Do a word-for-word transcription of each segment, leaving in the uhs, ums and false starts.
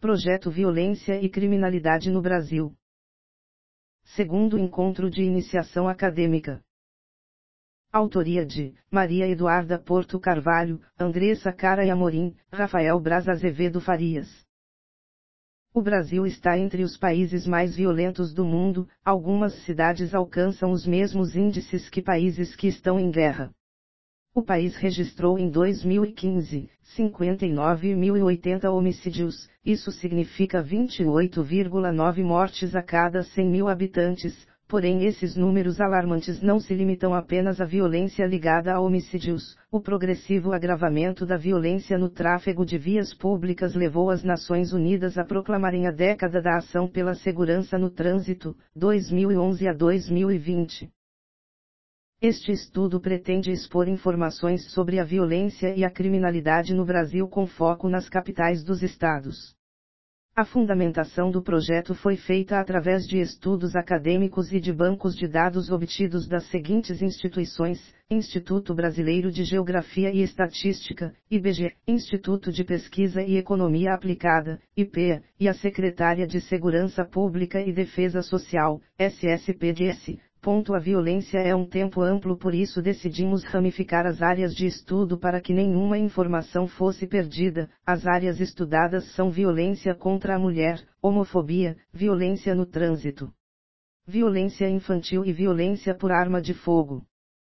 Projeto Violência e Criminalidade no Brasil. Segundo encontro de iniciação acadêmica. Autoria de Maria Eduarda Porto Carvalho, Andressa Cara e Amorim, Rafael Braz Azevedo Farias. O Brasil está entre os países mais violentos do mundo, algumas cidades alcançam os mesmos índices que países que estão em guerra. O país registrou em dois mil e quinze, cinquenta e nove mil e oitenta homicídios, isso significa vinte e oito vírgula nove mortes a cada cem mil habitantes, porém esses números alarmantes não se limitam apenas à violência ligada a homicídios. O progressivo agravamento da violência no tráfego de vias públicas levou as Nações Unidas a proclamarem a década da ação pela segurança no trânsito, dois mil e onze a dois mil e vinte. Este estudo pretende expor informações sobre a violência e a criminalidade no Brasil com foco nas capitais dos estados. A fundamentação do projeto foi feita através de estudos acadêmicos e de bancos de dados obtidos das seguintes instituições: Instituto Brasileiro de Geografia e Estatística, I B G E, Instituto de Pesquisa e Economia Aplicada, I P E A, e a Secretaria de Segurança Pública e Defesa Social, S S P D S. A violência é um tempo amplo, por isso decidimos ramificar as áreas de estudo para que nenhuma informação fosse perdida. As áreas estudadas são violência contra a mulher, homofobia, violência no trânsito, violência infantil e violência por arma de fogo.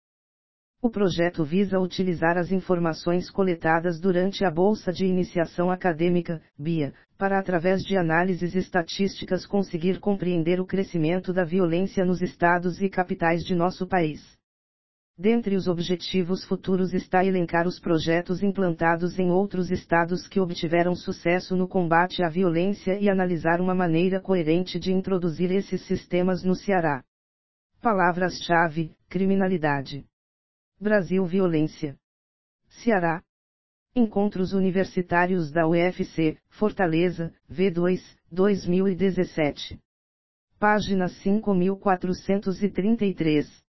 O projeto visa utilizar as informações coletadas durante a Bolsa de Iniciação Acadêmica, B I A, para através de análises estatísticas conseguir compreender o crescimento da violência nos estados e capitais de nosso país. Dentre os objetivos futuros está elencar os projetos implantados em outros estados que obtiveram sucesso no combate à violência e analisar uma maneira coerente de introduzir esses sistemas no Ceará. Palavras-chave: criminalidade. Brasil, violência. Ceará. Encontros Universitários da U F C, Fortaleza, V dois, dois mil e dezessete. Página cinco mil quatrocentos e trinta e três.